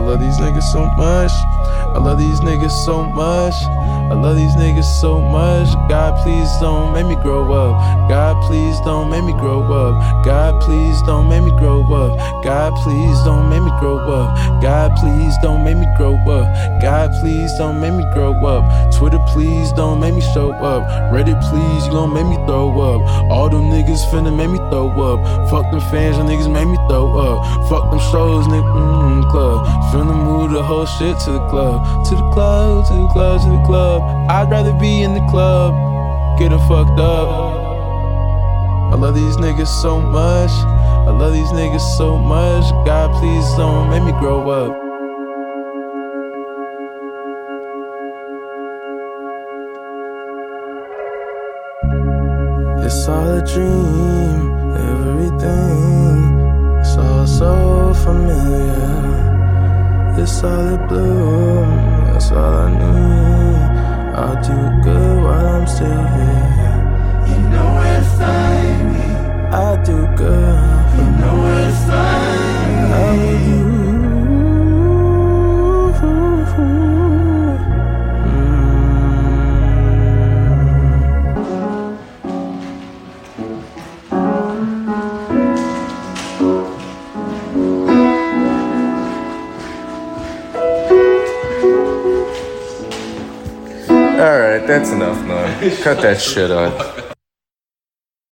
love these niggas so much. I love these niggas so much. I love these niggas so much. God, please don't make me grow up. God, please don't make me grow up. God, please don't make me grow up. God, please don't make me grow up. God, please don't make me grow up. God, please don't make me grow up. Twitter, please don't make me show up. Reddit, please, you gon' make me throw up. All them niggas finna make me throw up. Fuck them fans, them niggas make me throw up. Fuck them shows, nigga, club. Finna move the whole shit to the club. To the club, to the club, to the club. I'd rather be in the club, getting fucked up. I love these niggas so much. I love these niggas so much. God, please don't make me grow up. It's all a dream, everything. It's all so familiar. It's solid blue, that's all I need. I'll do good while I'm still here. You know where to find me. I'll do good. You know where to find me. How will you? Alright, that's enough, man. Cut that shit out.